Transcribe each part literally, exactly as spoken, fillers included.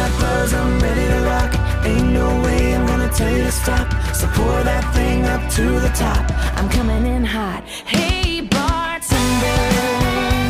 that buzz, I'm ready to rock. Ain't no way I'm gonna tell you to stop. So pour that thing up to the top. I'm coming in hot. Hey, bartender.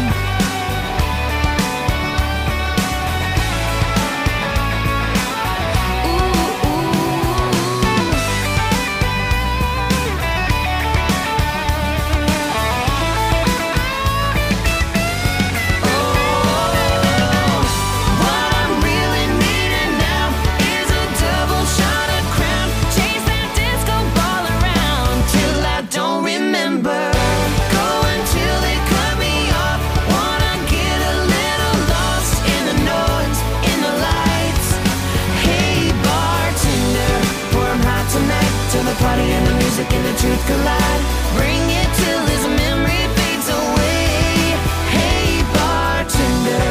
Party and the music and the truth collide. Bring it till his memory fades away. Hey, bartender.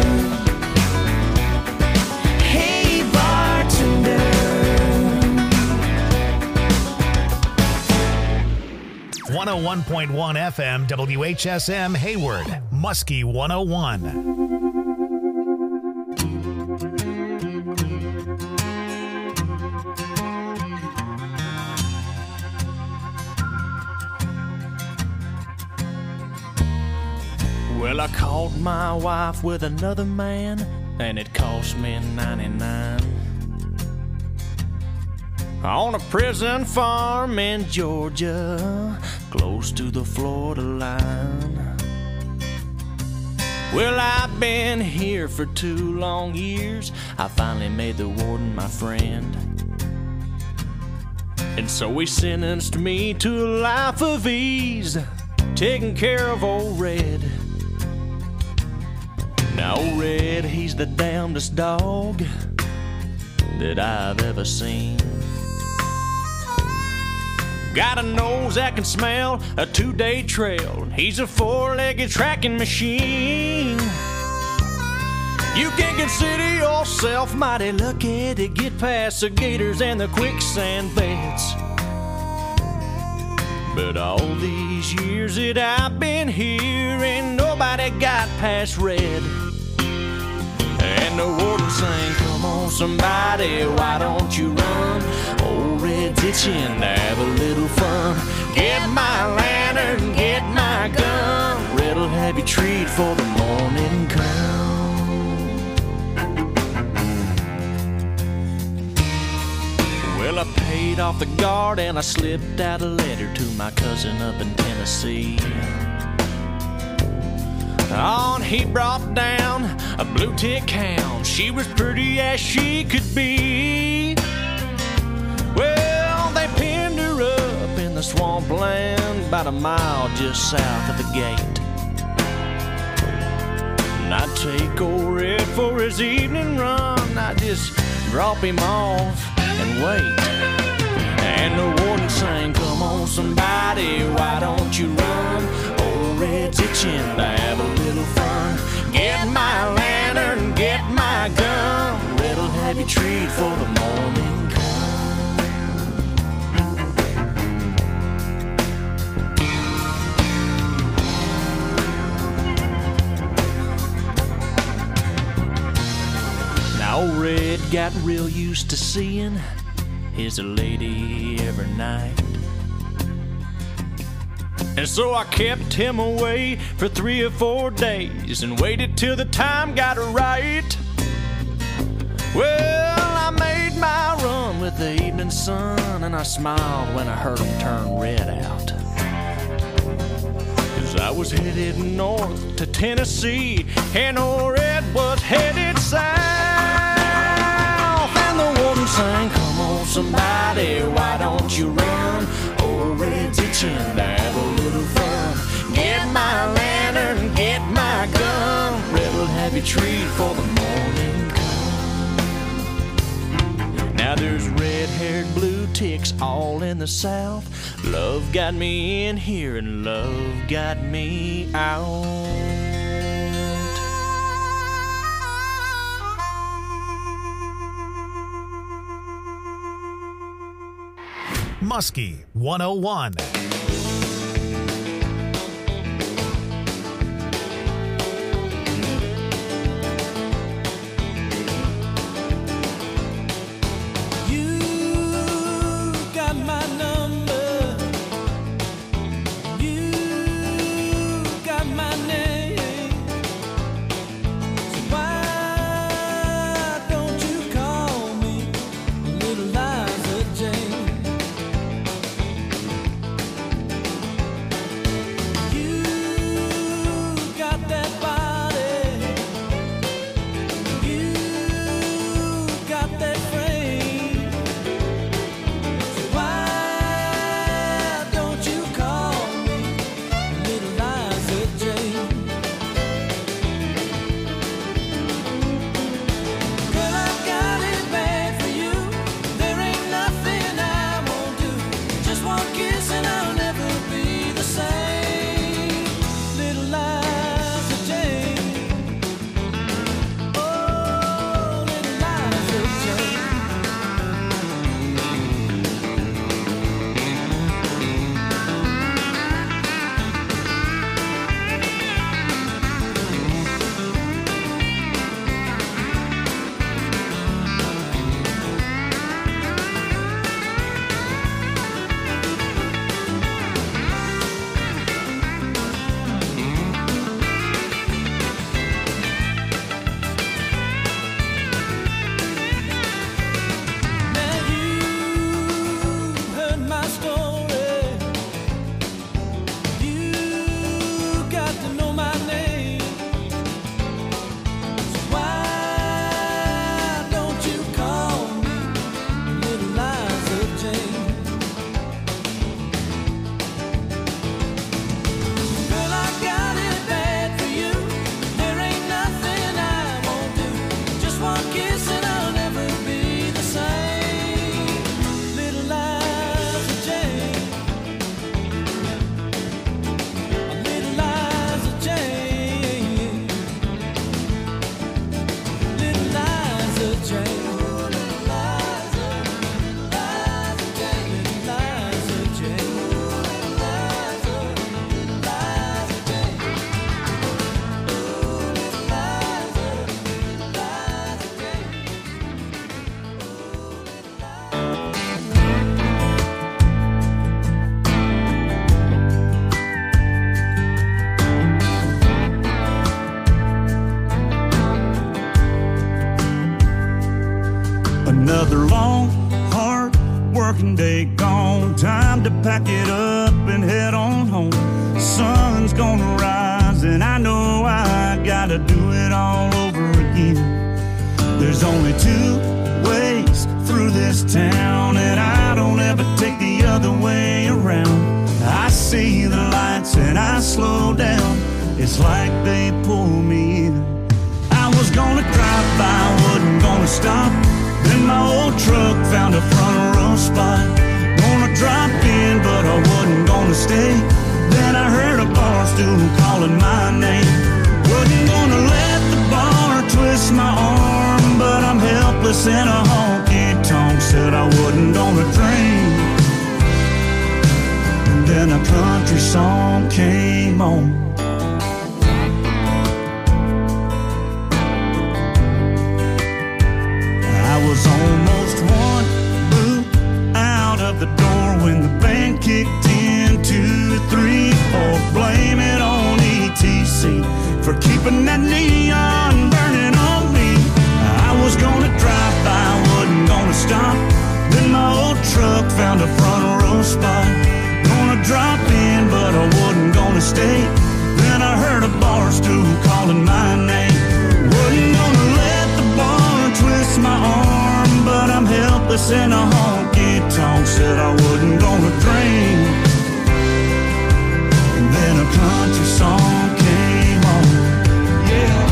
Hey, bartender. one oh one point one F M W H S M Hayward, Muskie one oh one. Well, I caught my wife with another man, and it cost me ninety-nine. On a prison farm in Georgia, close to the Florida line. Well, I've been here for two long years. I finally made the warden my friend. And so he sentenced me to a life of ease, taking care of old Red. Now, old Red, he's the damnedest dog that I've ever seen. Got a nose that can smell a two-day trail. He's a four-legged tracking machine. You can consider yourself mighty lucky to get past the gators and the quicksand beds. But all these years that I've been here, ain't nobody got past Red. And the warden sang, come on somebody, why don't you run? Old Red's itching to have a little fun. Get my lantern, get my gun. Red'll have you treat for the morning come. Well, I paid off the guard and I slipped out a letter to my cousin up in Tennessee. On he brought down a blue tick hound. She was pretty as she could be. Well, they pinned her up in the swampland about a mile just south of the gate. And I'd take old Red for his evening run. I'd just drop him off and wait. And the warden sang, come on somebody, why don't you run? Old Red's itching to have a little fun. Get my lantern, get my gun. Red'll have you treat for the morning come. Now old Red got real used to seeing his lady every night. And so I kept him away for three or four days and waited till the time got right. Well, I made my run with the evening sun, and I smiled when I heard him turn Red out. 'Cause I was headed north to Tennessee, and old Red was headed south. And the warden sang, come on somebody, why don't you run? Old Red's itching to have a little fun. Get my lantern, get my gun. Red'll have you treat for the morning come. Now there's red-haired blue ticks all in the south. Love got me in here and love got me out. Muskie one oh one. Another long, hard working day gone. Time to pack it up and head on home. Sun's gonna rise and I know I gotta do it all over again. There's only two ways through this town, and I don't ever take the other way around. I see the lights and I slow down. It's like they pull me in. I was gonna drive by, wasn't gonna stop. Then my old truck found a front row spot. Gonna drop in, but I wasn't gonna stay. Then I heard a bar stool calling my name. Wasn't gonna let the bar twist my arm, but I'm helpless in a honky-tonk. Said I wasn't gonna drink. And then a country song came on. I was almost one boot out of the door when the band kicked in. Two, three, four, blame it on E T C for keeping that neon burning on me. I was gonna drive by, wasn't gonna stop. Then my old truck found a front row spot. Gonna drop in, but I wasn't gonna stay. Then I heard a bar stool calling my name. Wasn't gonna let the bar twist my arm, but I'm helpless in a honky-tonk. Said I wasn't gonna drink. And then a country song came on. Yeah.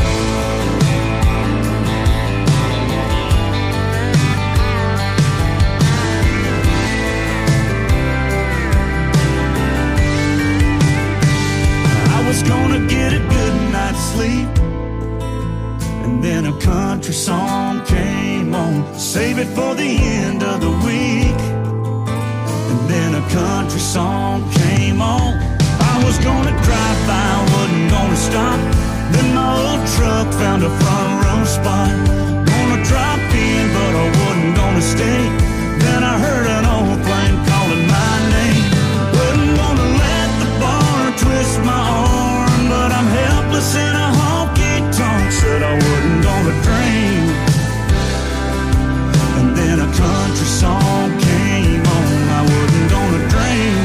I was gonna get a good night's sleep, and then a country song came on. Save it for the end of the week. And then a country song came on. I was gonna drive by, wasn't gonna stop. Then my old truck found a front row spot. Gonna drop in, but I wasn't gonna stay. Then I heard an old flame calling my name. Wasn't gonna let the bar twist my arm, but I'm helpless in a honky-tonk. Said I wasn't gonna drink. And then a country song came on. I wasn't gonna drink.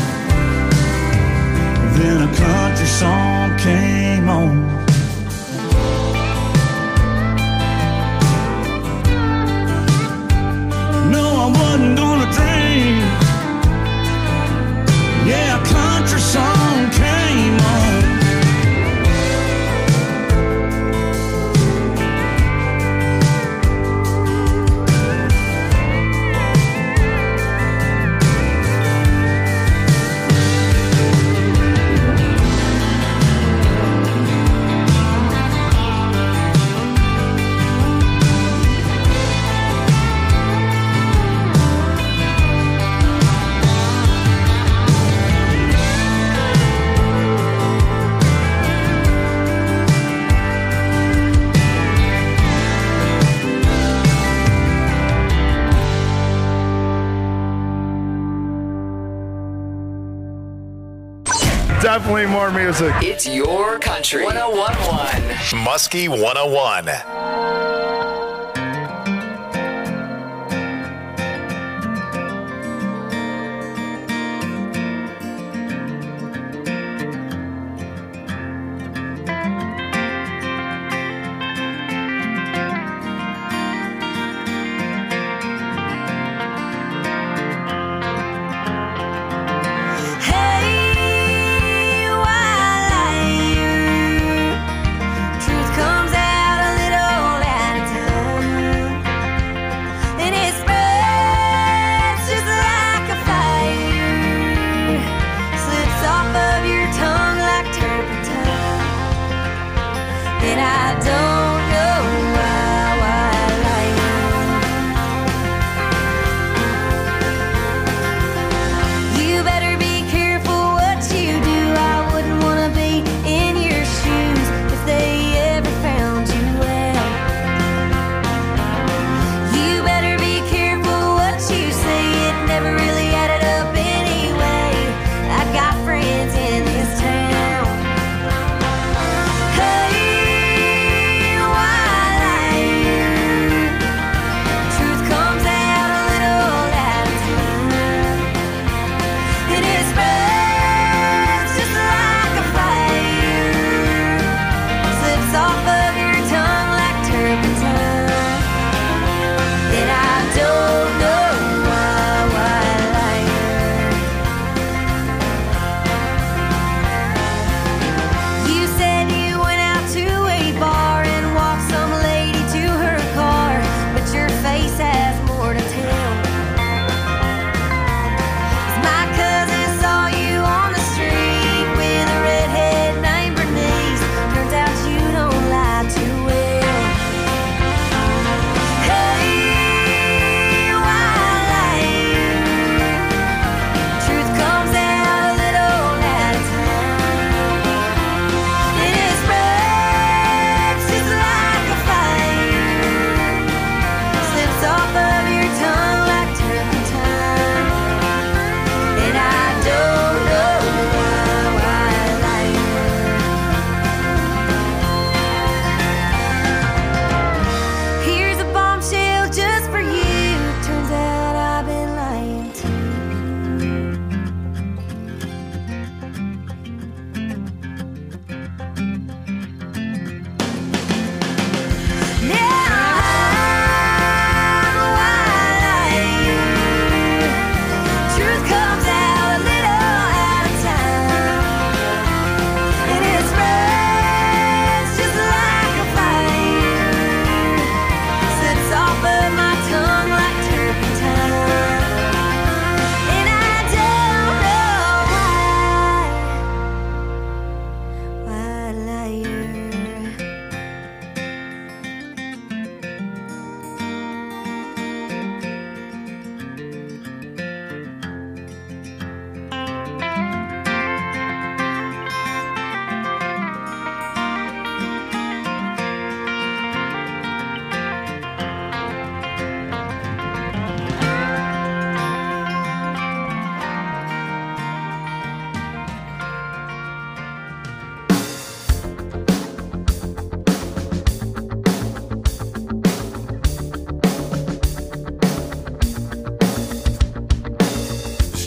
Then a country song came on. No, I wasn't gonna drink. Yeah, a country song came on. Definitely more music. It's your country. one oh one point one. Muskie one oh one. Truth comes out a little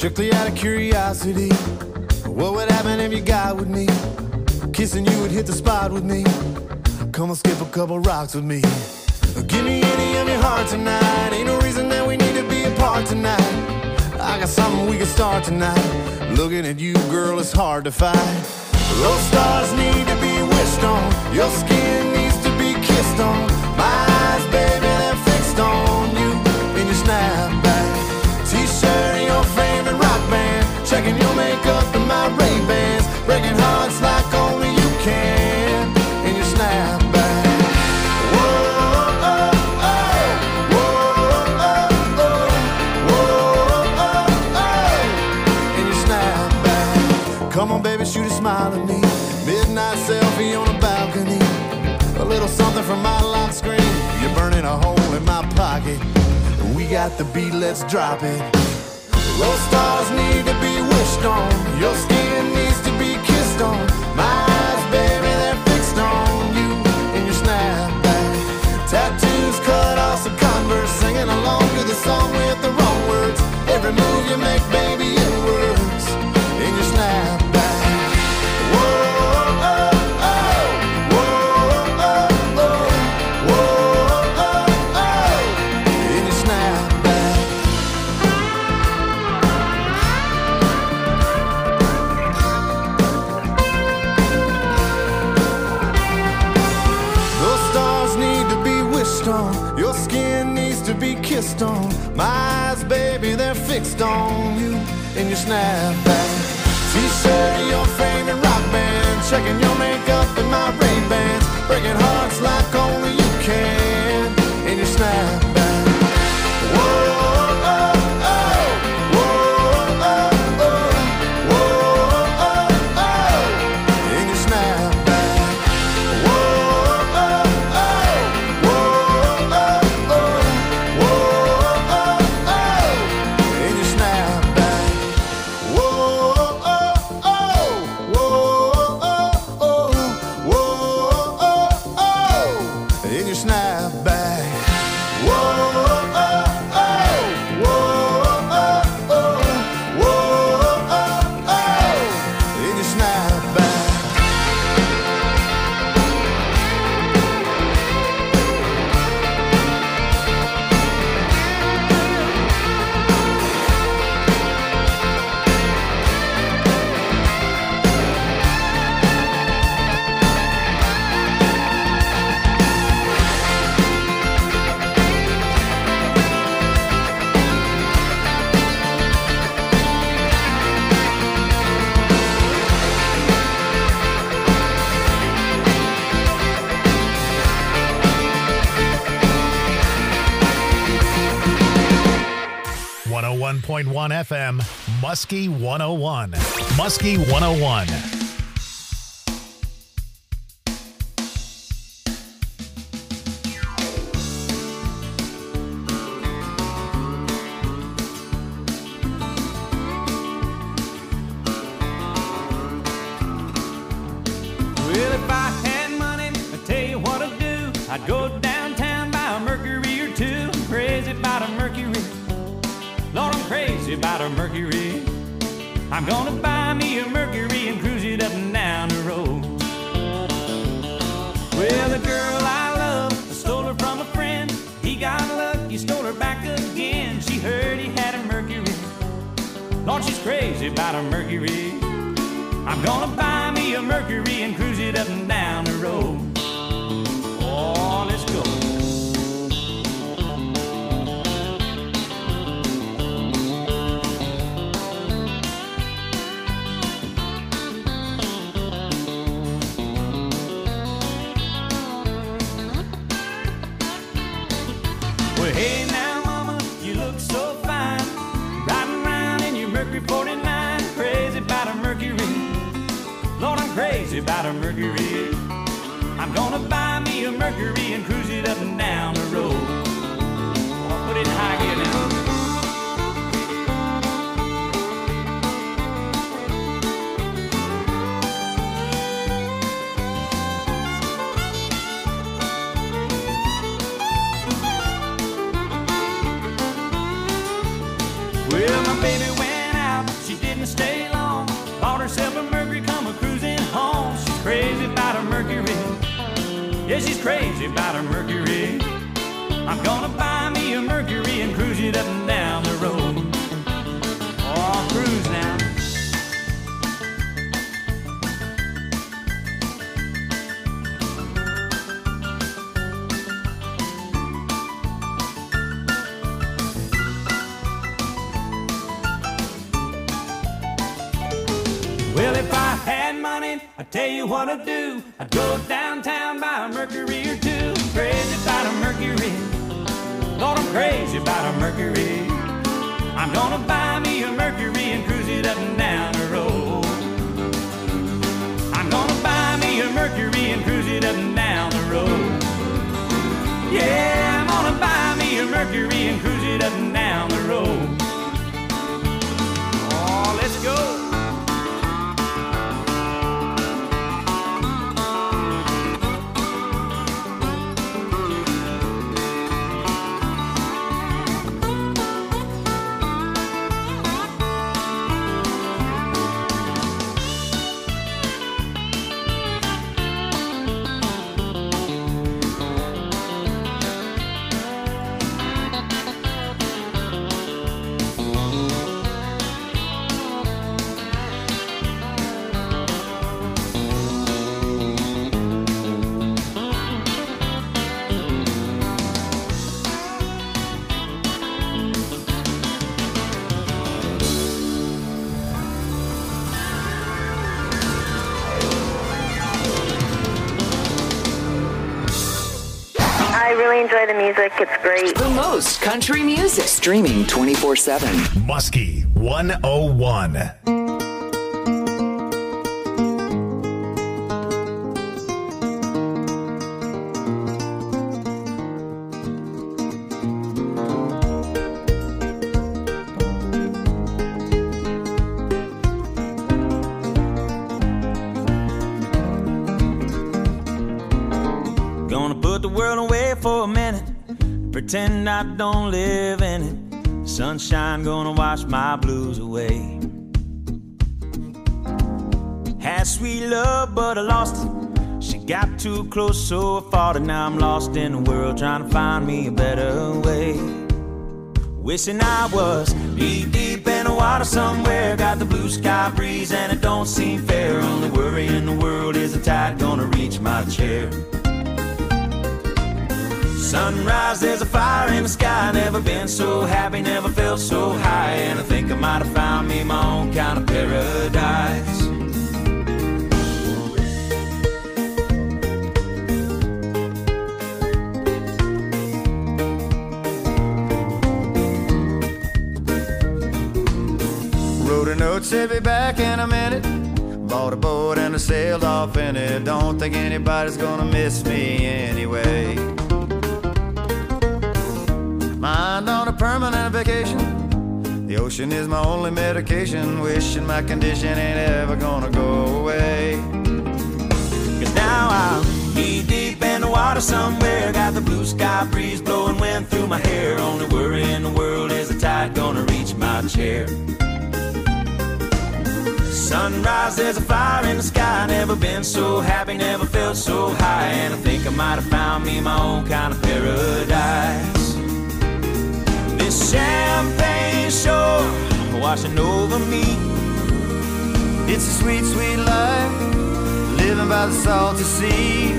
Strictly out of curiosity, what would happen if you got with me? Kissing you would hit the spot with me. Come on, skip a couple rocks with me. Give me any of your heart tonight. Ain't no reason that we need to be apart tonight. I got something we can start tonight. Looking at you, girl, it's hard to fight. Those stars need to be wished on. Your skin needs to be kissed on. My eyes, baby, they're fixed on you in your snapback. T-shirt and your favorite rock band. Checking your makeup and my Ray-Bans. Breaking hearts like only you can in your snapback. Whoa, oh, oh. Whoa, oh, oh. Whoa, oh, oh. In your snapback. Come on, baby, shoot a smile at me. Midnight selfie on a balcony. A little something from my lock screen. You're burning a hole in my pocket. We got the beat, let's drop it. Those stars need to be wished on. Your skin needs to be kissed on. My eyes, baby, they're fixed on you in your snapback. Tattoos cut off some Converse. Singing along to the song with the wrong words. Every move you make, baby, it works in your snapback. Whoa, oh, oh. Whoa, oh, oh. Whoa, oh, oh. In your snapback. Those stars need to be wished on. Your skin needs to be kissed on. My eyes, baby, they're fixed on you in your snapback. T-shirt and your favorite rock band. Checking your makeup and my Ray-Bans. Breaking hearts like only you can in your snapback. Whoa, oh, oh. Whoa, oh, oh. Whoa, oh, oh. In your snapback. Whoa, oh, oh. Whoa, oh, oh. Whoa, oh, oh. In your snapback. Whoa, oh, oh. Whoa, oh, oh. Whoa, oh, oh. In your snapback. Whoa, oh, oh. Whoa, oh, oh. Whoa, oh, oh. In your snapback. one oh one point one F M, Muskie one oh one. Muskie one oh one. Well, if I had money, I'd tell you what I'd do. I'd go downtown, buy a Mercury or two. I'm crazy about a Mercury. Lord, I'm crazy about a Mercury. I'm gonna buy me a Mercury and cruise it up and down the road. Well, the girl I love, I stole her from a friend. He got lucky, stole her back again. She heard he had a Mercury. Lord, she's crazy about a Mercury. I'm gonna buy me a Mercury and cruise it up and down the road. Oh, let's go. Well, hey now, mama, you look so fine. Riding around in your Mercury forty-nine. Crazy about a Mercury. Lord, I'm crazy about a Mercury. I'm gonna buy me a Mercury and cruise it up and down the road. Oh, put it in high gear now. Well, my baby went out about a Mercury. I'm gonna buy me a Mercury and cruise it up and down the road. Oh, cruise now. Well, if I had money, I'd tell you what I'd do. I'd go downtown, buy a Mercury or two. I'm crazy about a Mercury. Lord, I'm crazy about a Mercury. I'm gonna buy me a Mercury and cruise it up and down the road. I'm gonna buy me a Mercury and cruise it up and down the road. Yeah, I'm gonna buy me a Mercury and cruise it up and down the road. Oh, let's go. I really enjoy the music. It's great. The most country music. Streaming twenty-four seven. Muskie one oh one. Gonna put the world away for a minute, pretend I don't live in it. Sunshine gonna wash my blues away. Had sweet love, but I lost it. She got too close, so I fought it. Now I'm lost in the world, trying to find me a better way. Wishing I was deep, deep in the water somewhere. Got the blue sky breeze and it don't seem fair. Only worry in the world is the tide gonna reach my chair. Sunrise, there's a fire in the sky. Never been so happy, never felt so high. And I think I might have found me my own kind of paradise. Wrote a note, said be back in a minute. Bought a boat and I sailed off in it. Don't think anybody's gonna miss me anyway. Mind on a permanent vacation. The ocean is my only medication. Wishing my condition ain't ever gonna go away. Cause now I'm knee deep in the water somewhere. Got the blue sky breeze blowing wind through my hair. Only worry in the world is the tide gonna reach my chair. Sunrise, there's a fire in the sky. Never been so happy, never felt so high. And I think I might have found me my own kind of paradise. This champagne shore washing over me. It's a sweet, sweet life, living by the salty sea.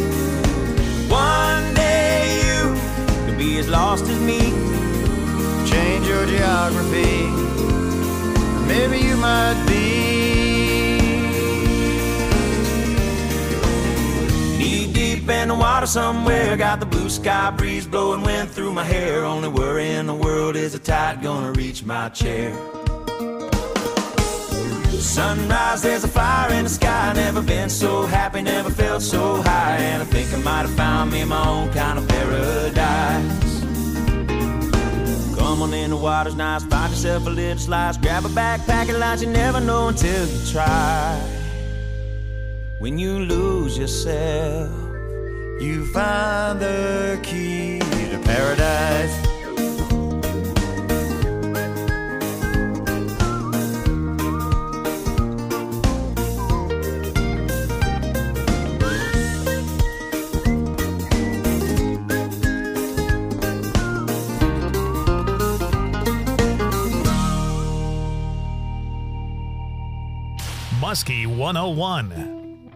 One day you could be as lost as me. Change your geography, maybe you might be. Knee deep in the water somewhere. Got the blue sky breeze blowing wind through my hair. Only worry in the world is the tide gonna reach my chair. Sunrise, there's a fire in the sky. Never been so happy, never felt so high. And I think I might have found me my own kind of paradise. Come on in, the water's nice. Find yourself a little slice. Grab a backpack and lunch. You never know until you try. When you lose yourself, You find the key to paradise. Muskie one oh one.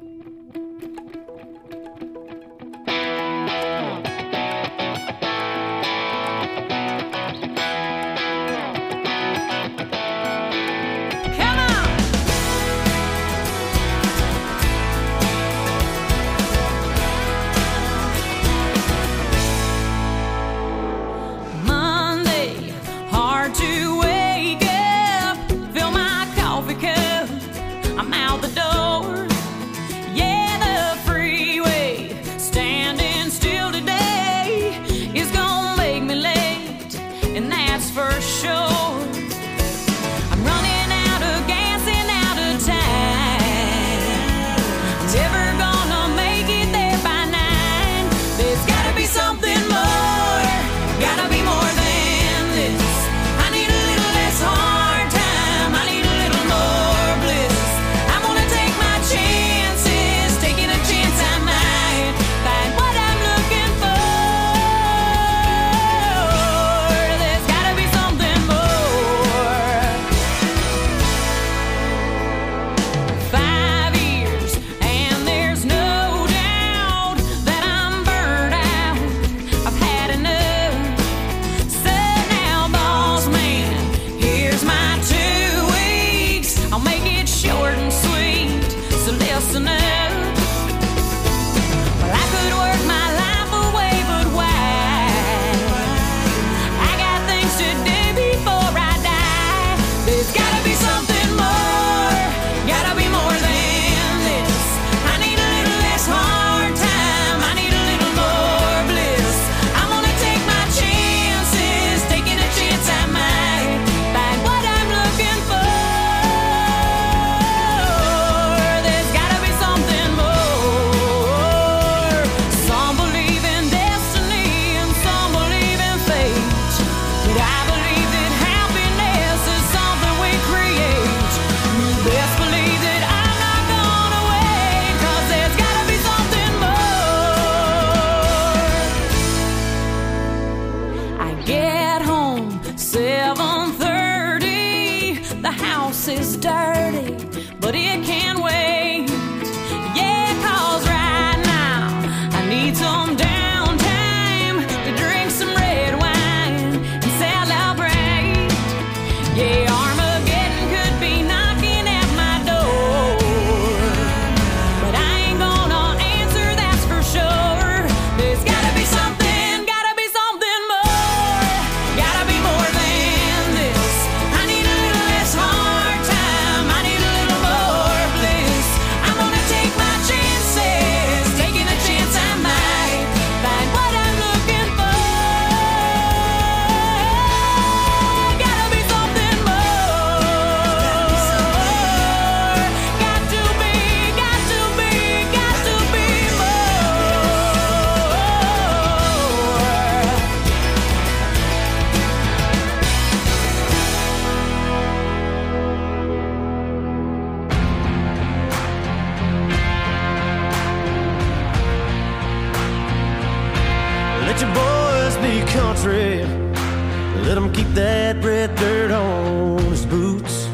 Let him keep that red dirt on his boots.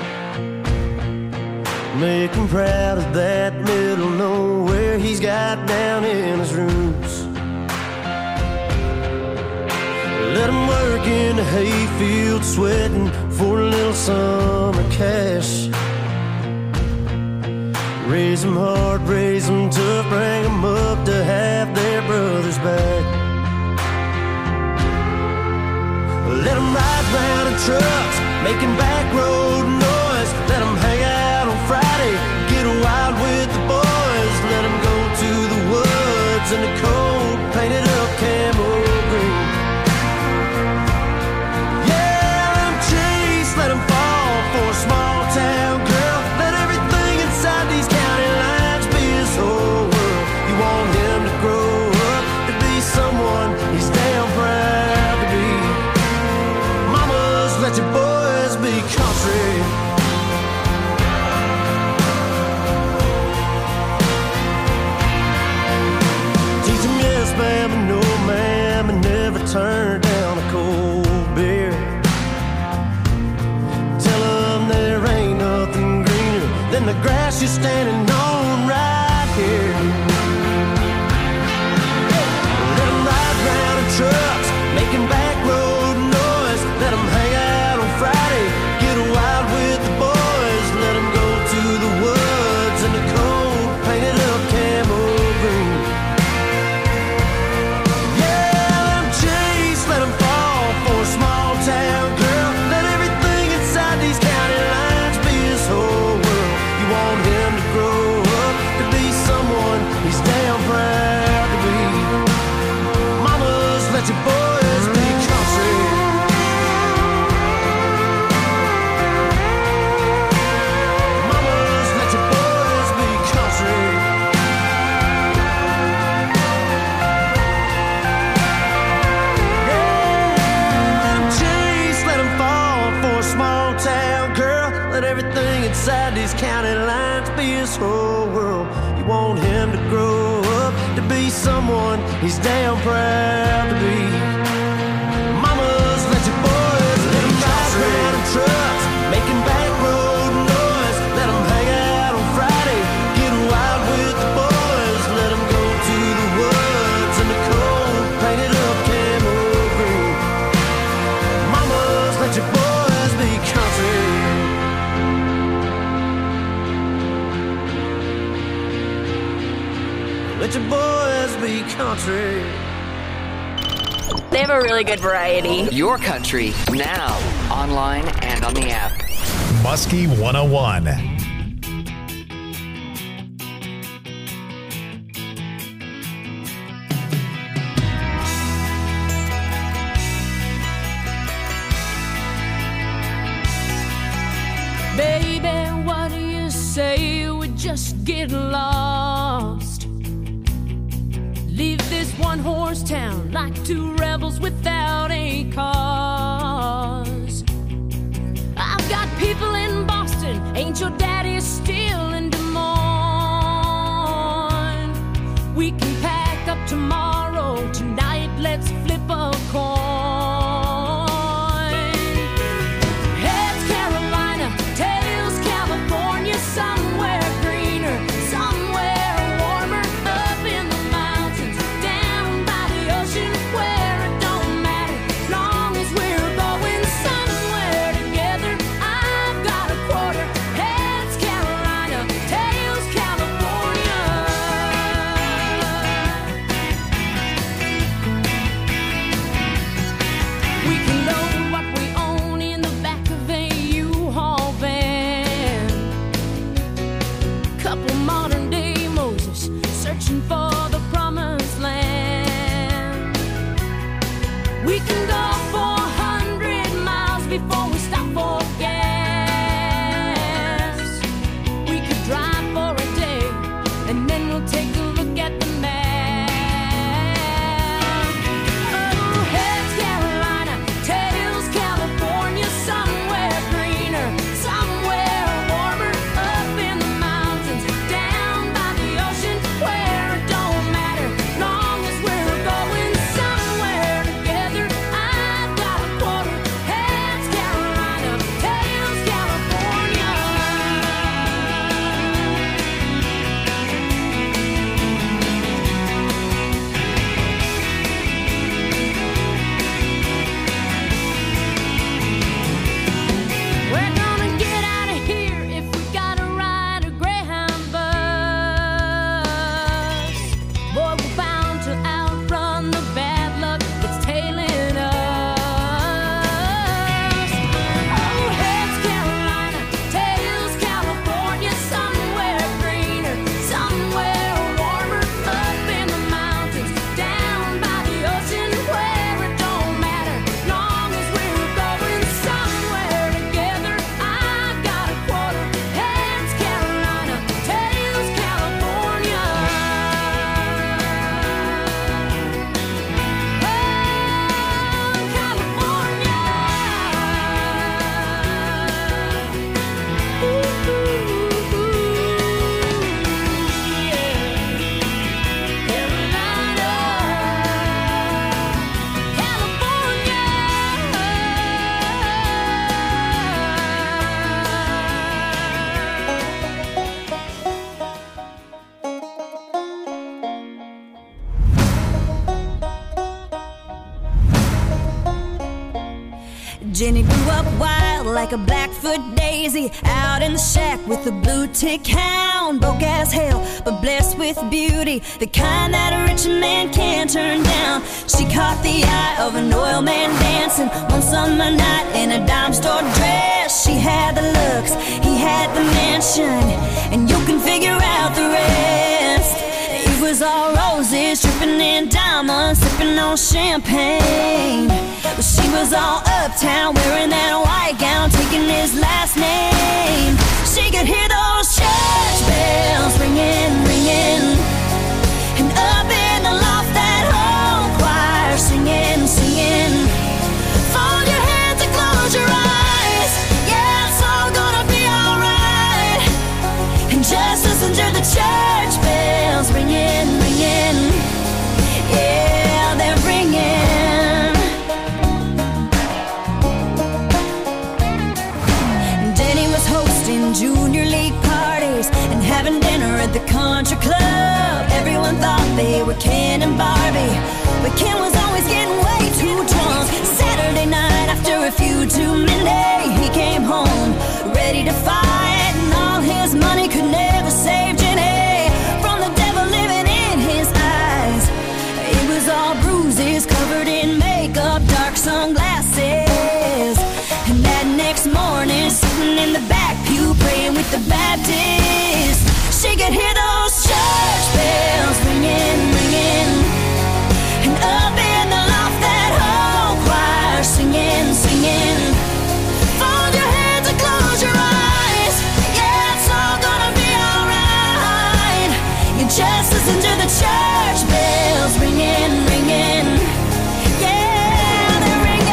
Make him proud of that middle nowhere he's got down in his roots. Let him work in the hayfield sweating for a little summer cash. Raise them hard, raise them tough, bring them up to have their brothers back. Let them ride round in trucks, making back road noise. Let them hang out on Friday, get wild with the boys. Let them go to the woods in the cold, painted up camo green. Yeah, let them chase, let them fall for a small town girl. Let everything inside these county lines be his whole world. You want him to grow up to be someone he's damn proud to be. Mamas, let your boys be country. Teach them grass you're standing on right here. Let them ride round in trucks, making back road noise. Let them hang out on Friday, get wild with the boys. Let them go to the woods in the cold, painted up camo green. Yeah, let them chase, let them fall for a small town girl. Let everything inside these county lines be his whole world. You want him to grow up to be someone he's damn proud to be. Mamas, let your boys be country. Mamas, let your boys be country. Yeah, chase, let him fall for a small town girl. Let everything inside these county lines be his whole world. You want him to grow up to be someone he's damn proud to be. Mamas, let your boys let him ride around in trucks, making back road noise. Let him hang out on Friday, get wild with the boys. Let him go to the woods in the cold, painted up camo green. Mamas, let your boys be country. Let your boys be country. They have a really good variety. Your country, now, online and on the app. Muskie one oh one. Baby, what do you say we just get lost? Leave this one-horse town like two rebels without a cause. I've got people in Boston, ain't your daddy still in Des Moines? We can pack up tomorrow, tonight let's flip a coin. Heads Carolina, tails California, somewhere greener, somewhere warmer, up in the mountains, down by the ocean, where it don't matter, as Jenny grew up wild like a Blackfoot daisy, out in the shack with a blue tick hound. Broke as hell, but blessed with beauty, the kind that a rich man can't turn down. She caught the eye of an oil man dancing one summer night in a dime store dress. She had the looks, he had the mansion, and you can figure out the rest. It was all roses, dripping in diamonds, sipping on champagne. Well, she was all uptown, wearing that white gown, taking his last name. She could hear those church bells ringing, ringing, and up in the loft that whole choir singing, singing. Fold your hands and close your eyes, yeah, it's all gonna be alright. And just listen to the church bells ringing, ringing, yeah, they're ringing. Hosting junior league parties and having dinner at the country club. Everyone thought they were Ken and Barbie, but Ken was always getting way too drunk. Saturday night after a few too many, he came home ready to fight, and all his money could never save Jenny from the devil living in his eyes. It was all bruises, covered in makeup, dark sunglasses. And that next morning, sitting in the back pew, praying with the Baptists, she could hear those church bells ringing, ringing, and up in the loft that whole choir singing, singing. Fold your hands and close your eyes, yeah, it's all gonna be alright. You just listen to the church bells ringing, ringing, yeah, they're ringing.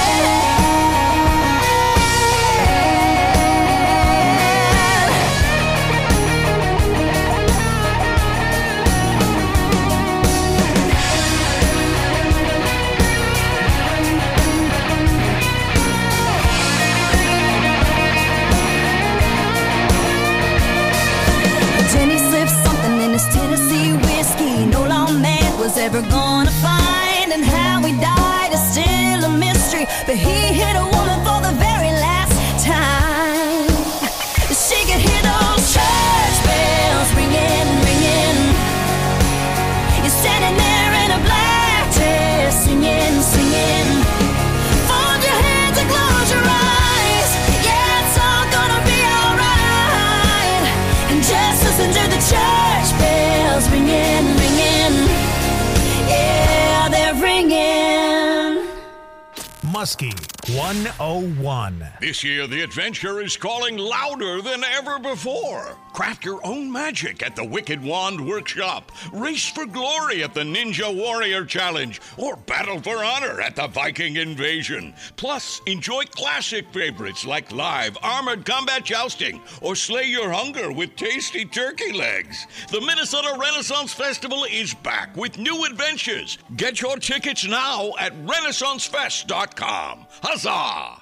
Jenny slipped something in his Tennessee whiskey no lawman was ever gonna find, and how he died is still a mystery, but he hit a woman for the very last time. She could hear those church bells ringing, ringing. You're standing there in a black dress, singing, singing. Fold your hands and close your eyes, yeah, it's all gonna be alright. And just listen to the church bells ringing, ringing, yeah, they're ringing. Muskie one oh one. This year, the adventure is calling louder than ever before. Craft your own magic at the Wicked Wand Workshop. Race for glory at the Ninja Warrior Challenge. Or battle for honor at the Viking Invasion. Plus, enjoy classic favorites like live armored combat jousting or slay your hunger with tasty turkey legs. The Minnesota Renaissance Festival is back with new adventures. Get your tickets now at renaissance fest dot com. Huzzah!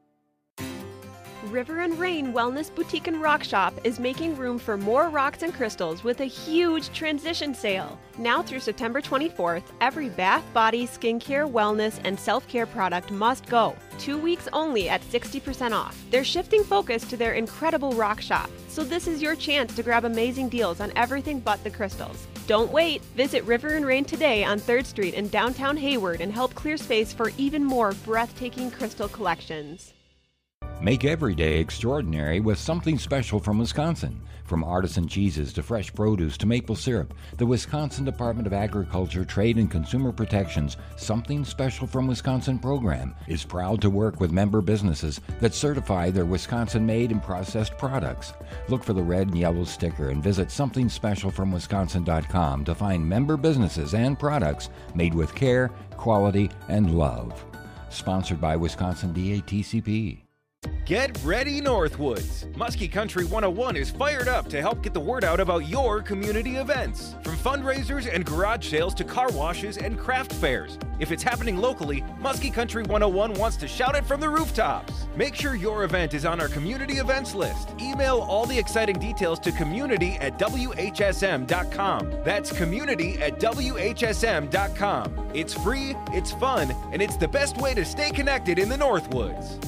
River and Rain Wellness Boutique and Rock Shop is making room for more rocks and crystals with a huge transition sale. Now through September twenty-fourth, every bath, body, skincare, wellness, and self-care product must go. Two weeks only at sixty percent off. They're shifting focus to their incredible rock shop, so this is your chance to grab amazing deals on everything but the crystals. Don't wait. Visit River and Rain today on third Street in downtown Hayward and help clear space for even more breathtaking crystal collections. Make every day extraordinary with something special from Wisconsin. From artisan cheeses to fresh produce to maple syrup, the Wisconsin Department of Agriculture, Trade, and Consumer Protection's Something Special from Wisconsin program is proud to work with member businesses that certify their Wisconsin-made and processed products. Look for the red and yellow sticker and visit something special from wisconsin dot com to find member businesses and products made with care, quality, and love. Sponsored by Wisconsin D A T C P. Get ready, Northwoods! Muskie Country one oh one is fired up to help get the word out about your community events. From fundraisers and garage sales to car washes and craft fairs. If it's happening locally, Muskie Country one oh one wants to shout it from the rooftops. Make sure your event is on our community events list. Email all the exciting details to community at W H S M dot com. That's community at W H S M dot com. It's free, it's fun, and it's the best way to stay connected in the Northwoods.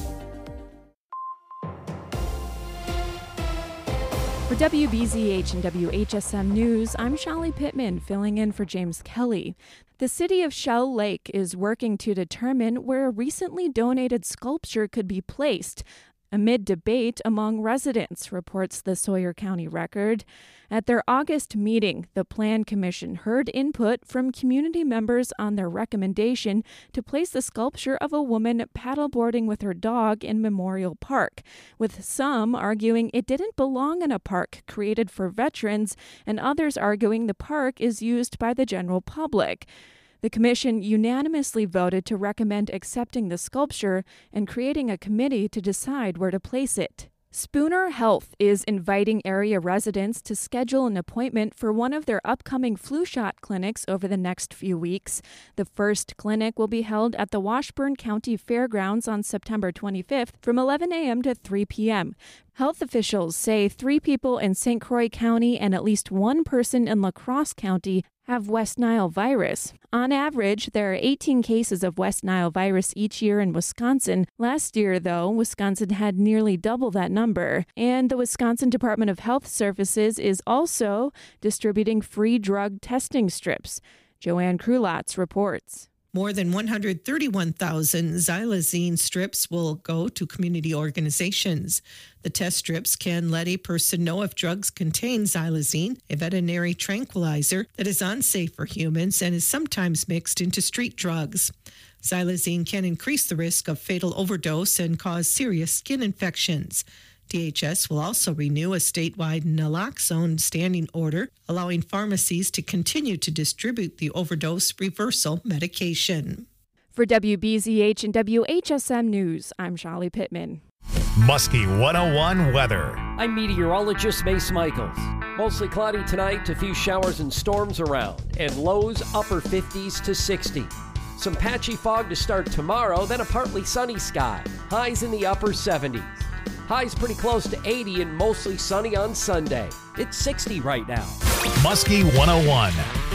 For W B Z H and W H S M News, I'm Shelly Pittman, filling in for James Kelly. The city of Shell Lake is working to determine where a recently donated sculpture could be placed, amid debate among residents, reports the Sawyer County Record. At their August meeting, the Plan Commission heard input from community members on their recommendation to place the sculpture of a woman paddleboarding with her dog in Memorial Park, with some arguing it didn't belong in a park created for veterans and others arguing the park is used by the general public. The commission unanimously voted to recommend accepting the sculpture and creating a committee to decide where to place it. Spooner Health is inviting area residents to schedule an appointment for one of their upcoming flu shot clinics over the next few weeks. The first clinic will be held at the Washburn County Fairgrounds on September twenty-fifth from eleven a.m. to three p.m. Health officials say three people in Saint Croix County and at least one person in La Crosse County have West Nile virus. On average, there are eighteen cases of West Nile virus each year in Wisconsin. Last year, though, Wisconsin had nearly double that number. And the Wisconsin Department of Health Services is also distributing free drug testing strips. Joanne Krulotz reports. More than one hundred thirty-one thousand xylazine strips will go to community organizations. The test strips can let a person know if drugs contain xylazine, a veterinary tranquilizer that is unsafe for humans and is sometimes mixed into street drugs. Xylazine can increase the risk of fatal overdose and cause serious skin infections. D H S will also renew a statewide naloxone standing order, allowing pharmacies to continue to distribute the overdose reversal medication. For W B Z H and W H S M News, I'm Shelly Pittman. Muskie one oh one weather. I'm meteorologist Mace Michaels. Mostly cloudy tonight, a few showers and storms around, and lows upper fifties to sixty. Some patchy fog to start tomorrow, then a partly sunny sky. Highs in the upper seventies. Highs pretty close to eighty and mostly sunny on Sunday. It's sixty right now. Muskie one oh one.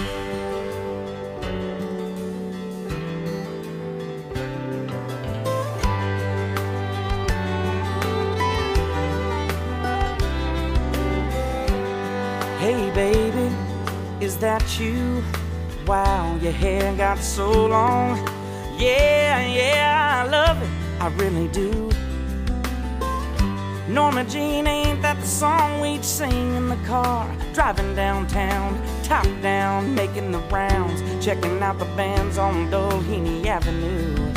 Hey baby, is that you? Wow, your hair got so long. Yeah, yeah, I love it, I really do. Norma Jean, ain't that the song we'd sing in the car? Driving downtown, top down, making the rounds, checking out the bands on Doheny Avenue.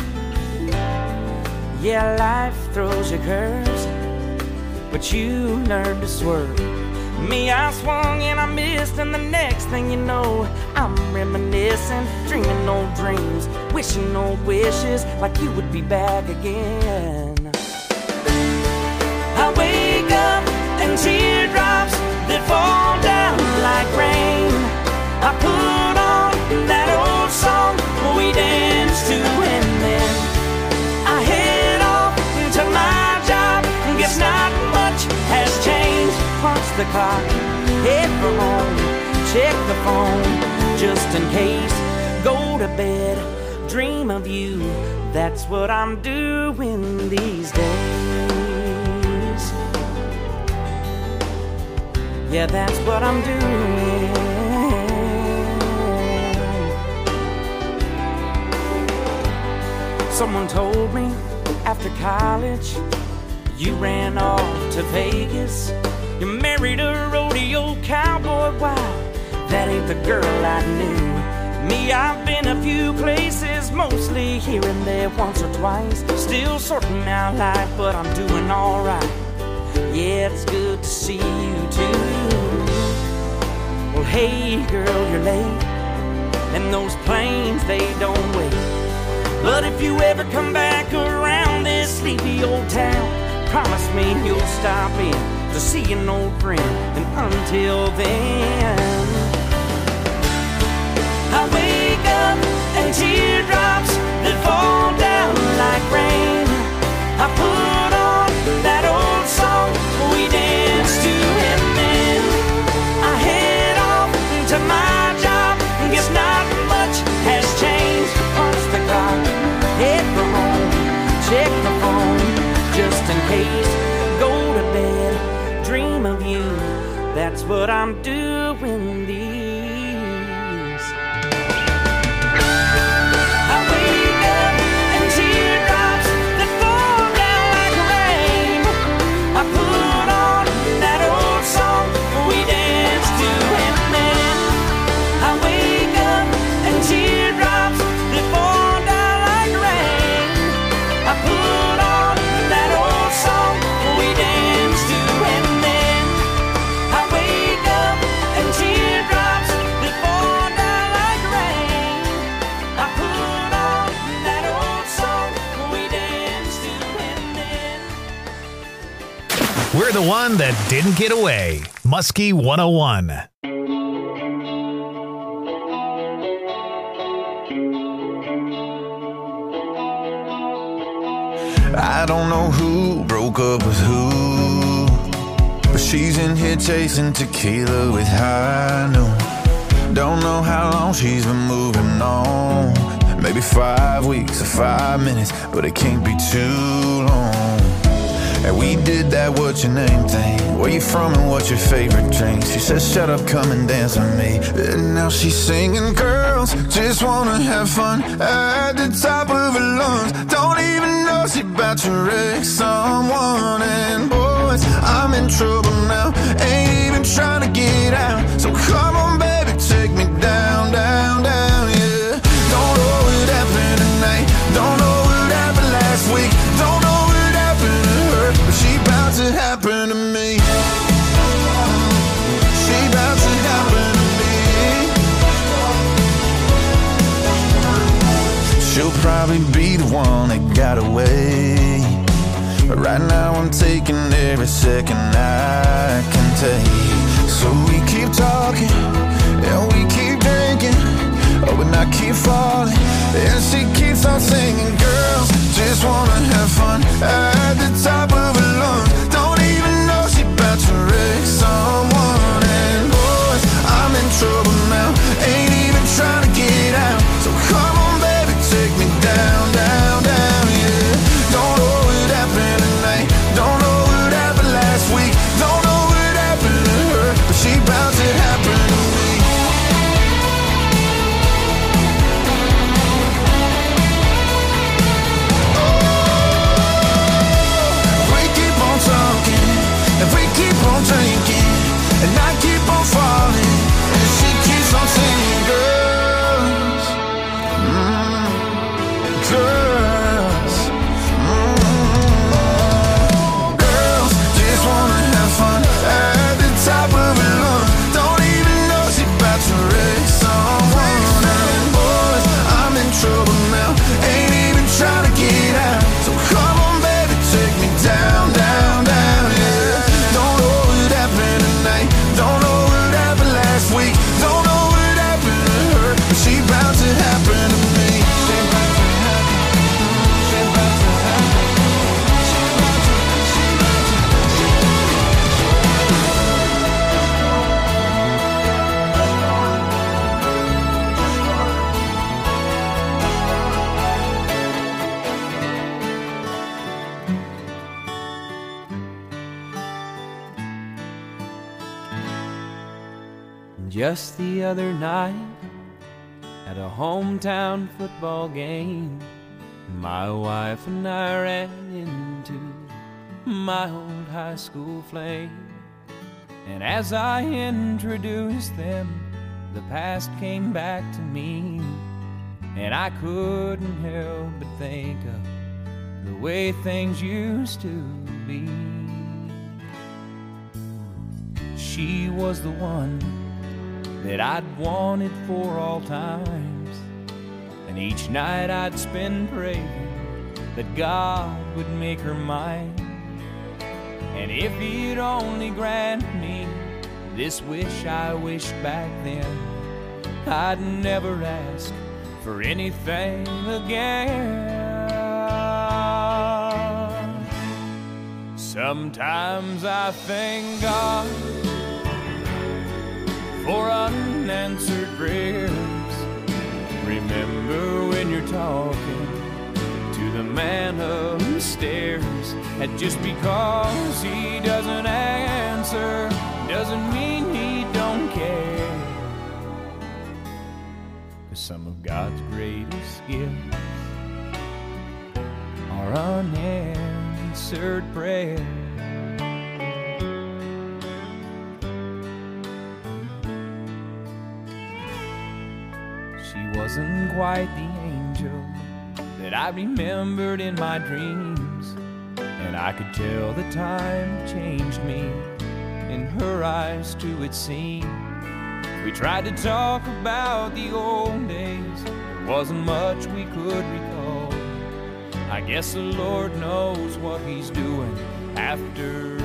Yeah, life throws you curves, but you learn to swerve. Me, I swung and I missed, and the next thing you know, I'm reminiscing, dreaming old dreams, wishing old wishes, like you would be back again. I wake up and teardrops that fall down like rain. I put on that old song we danced to, and then I head off to my job. Guess not much has changed. Punch the clock, head for home, check the phone just in case. Go to bed, dream of you. That's what I'm doing these days. Yeah, that's what I'm doing. Someone told me after college you ran off to Vegas. You married a rodeo cowboy. Wow, that ain't the girl I knew. Me, I've been a few places, mostly here and there, once or twice. Still sorting out life, but I'm doing alright. Yeah, it's good to see you too. Well, hey girl, you're late, and those planes, they don't wait. But if you ever come back around this sleepy old town, promise me you'll stop in to see an old friend. And until then, I wake up and teardrops that fall down like rain. I put on that old song we danced to, and then I head off to my job. Guess not much has changed. Punch the clock, head for home, check the phone just in case. Go to bed, dream of you. That's what I'm doing these. I wake up and teardrops that fall down like rain. I put on that old song we danced to, and then I wake up and teardrops that fall down like rain. I put on that old song we danced to, and then I wake up and teardrops that fall down like rain. I put on that old song we danced to, and then We're the one that didn't get away. Muskie one oh one. I don't know who broke up with who, but she's in here chasing tequila with high noon. Don't know how long she's been moving on. Maybe five weeks or five minutes, but it can't be too long. And we did that what's your name thing. Where you from and what's your favorite drink? She says shut up, come and dance with me. And now she's singing, girls just wanna have fun at the top of her lungs. Don't even know she about to wreck someone. And boys, I'm in trouble now, ain't even trying to get out. So come on baby, take me down, down, down, yeah. Don't know what happened tonight, don't know what happened last week, don't know what happened to her, but she about to happen to me. She about to happen to me. She'll probably be the one that got away, but right now I'm taking every second I can take. So we keep talking and we keep drinking, oh, and I keep falling, and she keeps on singing, girls just wanna have fun at the top of her lungs. Don't even know she about to wreck someone. And boys, I'm in trouble now, ain't even trying to get out. So come on baby, take me down, down, down, yeah. Don't know what happened tonight, don't know what happened last week, don't know what happened to her, but she about to happen to me. If we keep on drinking and I keep on falling, and she keeps on singing, girls, mm, girls, mm, girls just wanna have fun at the top of her lungs. Don't even know she about to wreck someone. And boys, I'm in trouble now, ain't even trying to get out. So come on baby, take me down, down, down, yeah. Don't know what happened last week, don't know what happened to her, but she about to happen to me. She about to happen, she about to happen, she about to, she about Just the other night, at a hometown football game, my wife and I ran into my old high school flame. And as I introduced them, the past came back to me, and I couldn't help but think of the way things used to be. She was the one that I'd wanted for all times, and each night I'd spend praying that God would make her mine. And if he'd only grant me this wish I wished back then, I'd never ask for anything again. Sometimes I thank God for unanswered prayers. Remember when you're talking to the man upstairs, and just because he doesn't answer doesn't mean he don't care. 'Cause some of God's greatest gifts are unanswered prayers. She wasn't quite the angel that I remembered in my dreams, and I could tell the time changed me. In her eyes too it seemed. We tried to talk about the old days, there wasn't much we could recall. I guess the Lord knows what he's doing after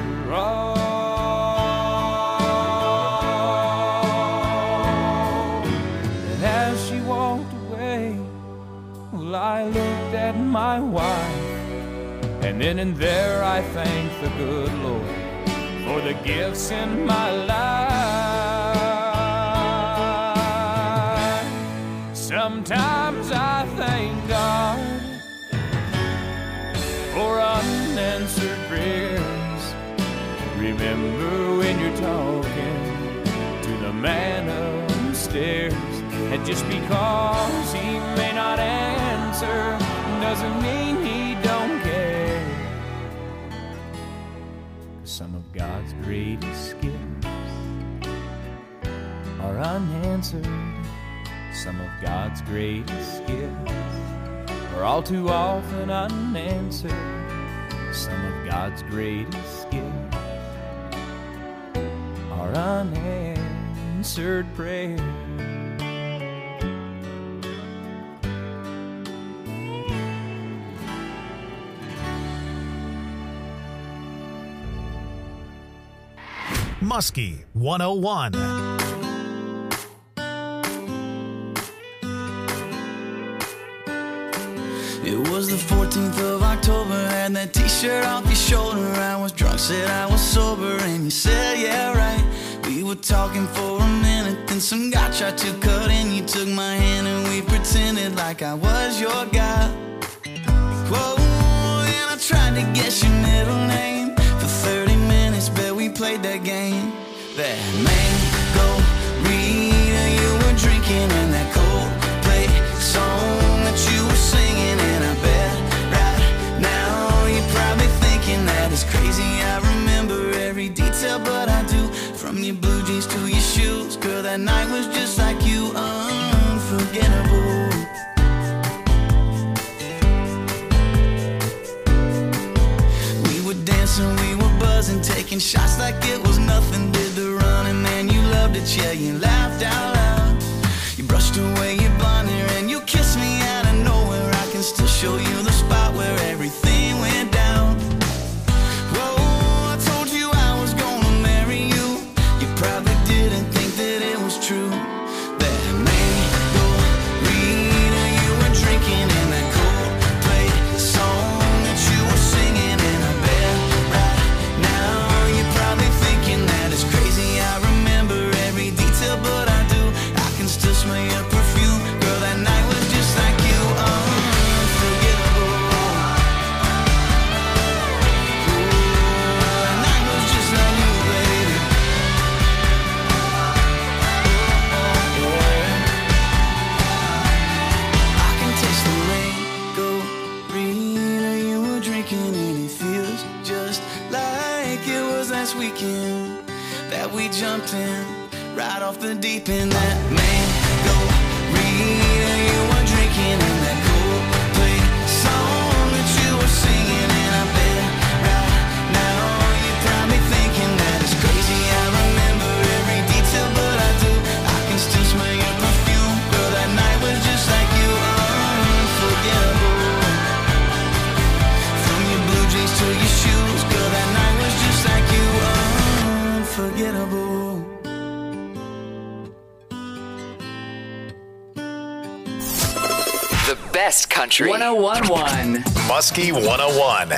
all. And as she walked away, well, I looked at my wife, and then and there I thanked the good Lord for the gifts in my life. Sometimes I thank God for unanswered prayers. Remember when you're talking to the man upstairs, and just because he may not answer doesn't mean he don't care. Some of God's greatest gifts are unanswered. Some of God's greatest gifts are all too often unanswered. Some of God's greatest gifts are unanswered prayers. Muskie one oh one. It was the fourteenth of October, had that t-shirt off your shoulder. I was drunk, said I was sober, and you said, yeah, right. We were talking for a minute, then some guy tried to cut in. You took my hand and we pretended like I was your guy. Whoa, and I tried to guess your middle name. For thirty minutes, bet we played that game. That mango Rita you were drinking, and that Coldplay song that you were singing. And I bet right now you're probably thinking that it's crazy I remember every detail, but I do. From your blue jeans to your shoes, girl, that night was just like you, unforgettable. We were dancing, we were buzzing, taking shots like it was nothing. Did the running, man, you loved it, yeah, you laughed out loud. You brushed away your blonde hair and you kissed me out of nowhere. I can still show you the spot where everything went down. Whoa, I told you I was gonna marry you. You probably didn't think that it was true. That mango Rita you were drinking, and that Coldplay song that you were singing. And I bet right now you're probably thinking that it's crazy I remember every detail, but I do. I can still smell your perfume, girl, that night was just like you, unforgettable. Ooh, that night was just like you, baby. I can taste the mango Rita you were drinking, and it feels just like it was last weekend that we jumped in right off the deep end. That mango Rita you were drinking, and that Coldplay song that you were singing. And I bet right now you're probably thinking that it's crazy I remember every detail, but I do. I can still smell your perfume, girl, that night was just like you, unforgettable. From your blue jeans to your shoes, girl, that night was just unforgettable. The best country. one oh one point one. Muskie one oh one.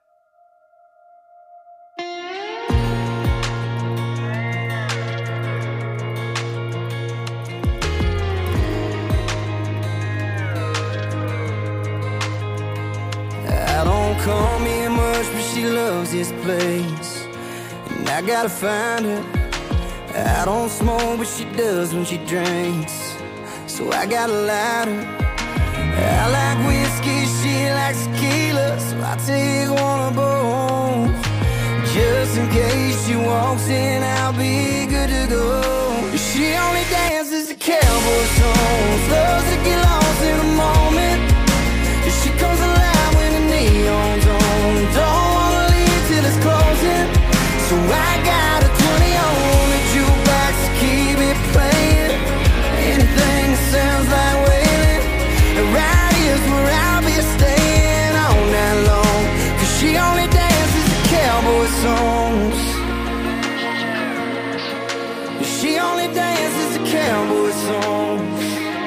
I don't call me much, but she loves this place, and I gotta find her. I don't smoke, but she does when she drinks, so I gotta light her. I like whiskey, she likes tequila, so I take one of both. Just in case she walks in, I'll be good to go. She only dances to cowboy songs, loves to get lost in a moment. She comes alive when the neon's on, don't wanna leave till it's closing. So I got a twenty on the jukebox to keep it playing. Anything that sounds like wailing, right here's where I'll be staying all night long. Cause she only dances to cowboy songs. She only dances to cowboy songs.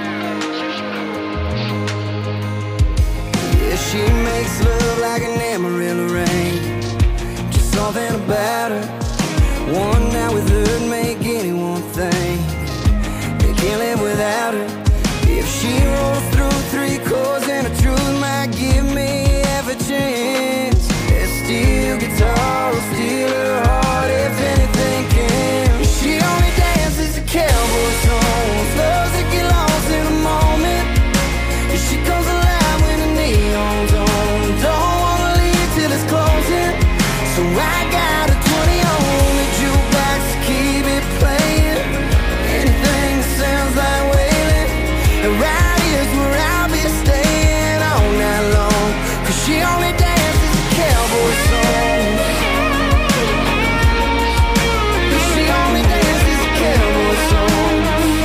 Yeah, she makes love like an Amarillo rain. Just something about her. One night with her'd make anyone think they can't live without her. If she rolls through three chords and the truth might give me half a chance, that steel guitar will steal her heart if anything can. She only dances to cowboy songs, loves to get lost in a moment. She comes alive when the neon's on, don't wanna leave till it's closing. So I got a twenty on the jukebox to keep it playing. Anything that sounds like wailing, and right here's where I'll be staying all night long. Cause she only dances to cowboy songs. She only dances to cowboy songs.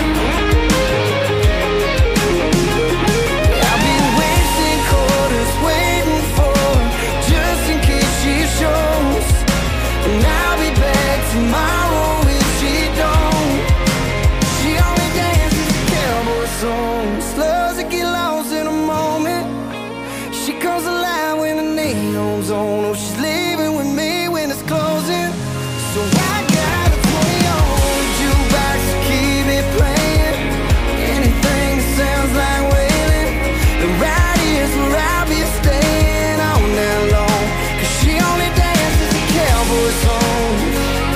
I've been wasting quarters waiting for her, just in case she shows. And I'll be back tomorrow if she don't. She only dances to cowboy songs, loves to get lost in a moment. She comes alive when the neon's on. Oh, she's leaving with me when it's closing. So I got a twenty on the jukebox to keep it playing. Anything that sounds like wailing, and right here's where I'll be staying all night long. Cause she only dances to cowboy songs.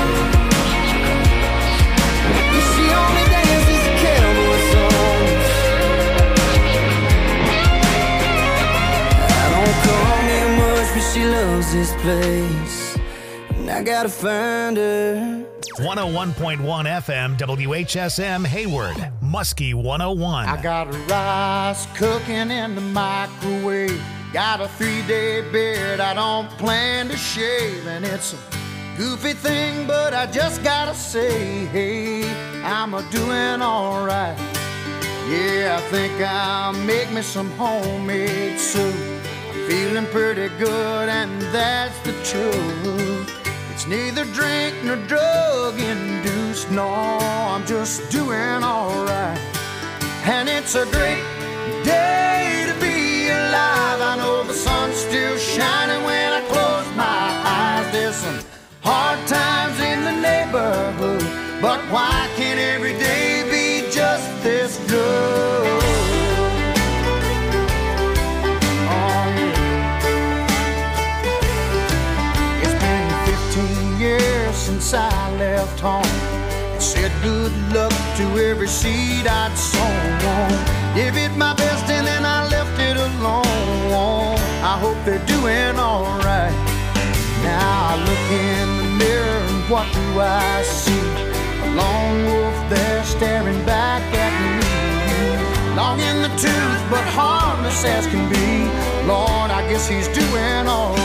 She only dances to cowboy songs. I don't call me much, but she loves this place, and I gotta find her. one oh one point one F M W H S M Hayward, Muskie one oh one. I got rice cooking in the microwave. Got a three-day beard I don't plan to shave. And it's a goofy thing, but I just gotta say, hey, I'm a doing alright. Yeah, I think I'll make me some homemade soup. I'm feeling pretty good, and that's the truth. It's neither drink nor drug induced. No, I'm just doing alright. And it's a great day to be alive. I know the sun's still shining when I close my eyes. There's some hard times in the neighborhood, but why can't every day be just this good? Oh, yeah. It's been fifteen years since I left home and said good luck to every seed I'd sown. Gave it my best and then I left it alone. I hope they're doing alright. Now I look in the mirror and what do I see? A lone wolf there staring back at me. Long in the tooth but harmless as can be. Lord, I guess he's doing alright.